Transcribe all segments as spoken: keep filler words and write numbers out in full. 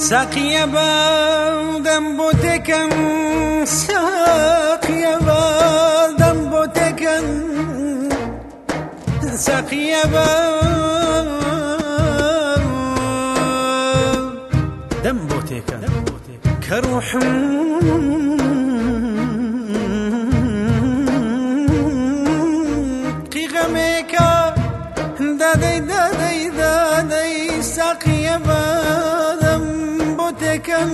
ساقية بادم بوتكن ساقية بادم بوتكن ساقية بادم بوتكن كروح قيغميكا دادي دادي دادي ساقية بادم بوتكن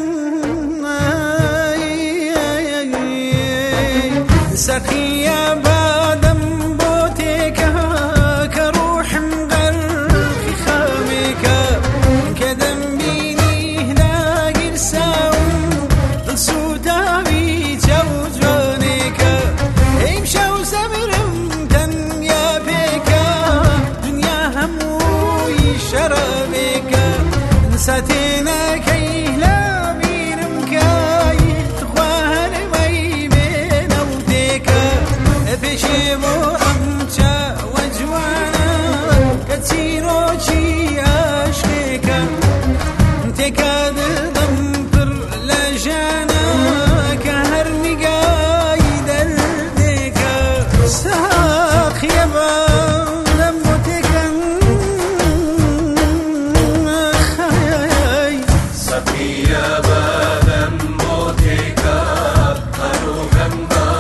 ساقية بادم بوتكا كروح مغرق خاميكا كدم بيني هنا قرساون ضلسوتا بيجا وجوانيكا امشاو سمرم تنيا بيكا دنيا هموي شرابيكا نساتينا كيلا بينم كاي تخوان مي بين وديكا بشيبو أمتا وجوانا كتيرو شي عشقيكا تكاد دمطر لجانا كهرني قايد الديكا ساقية بادم بوتكن ساقية بادم بوتكا أروحم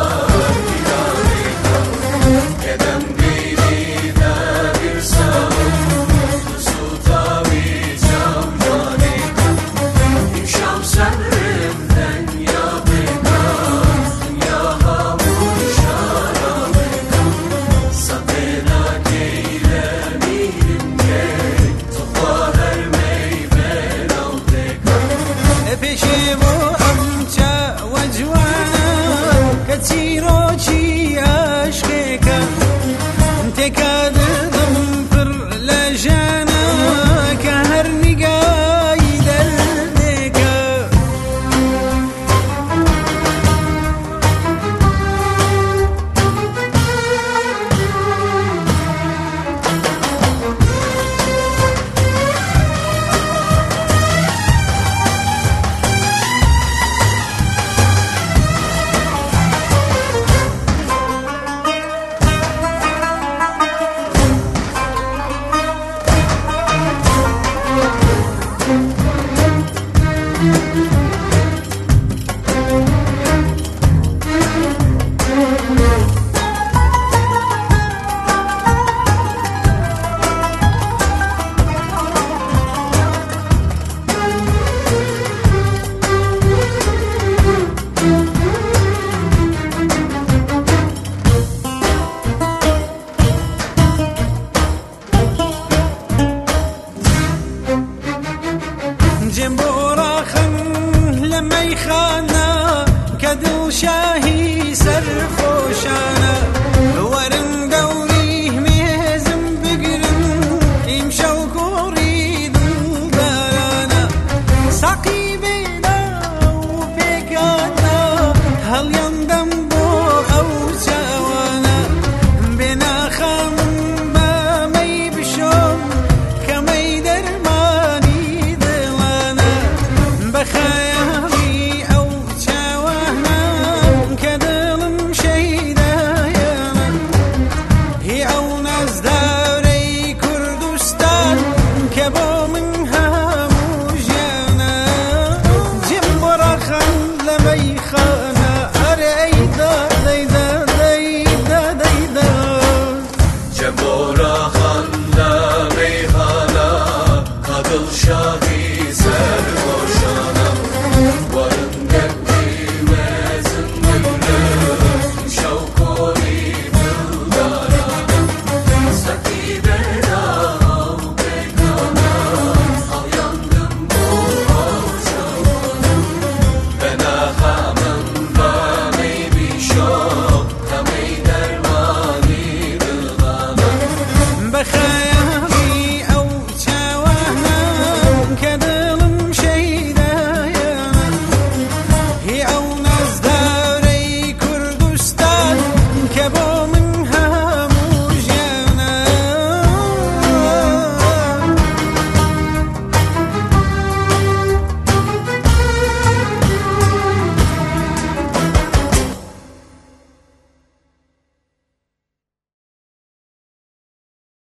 كدم بيني داير ساون ضلسوتا بيجا وجوانيكا امشاو سمرم دنيا بيكا دنيا هموي شرابيكا سطينا كيلا ميلم كيك تظاهر مي بين وديكا بشيبو أمتا وجوانا كتيرو شي عشقيكا تكاد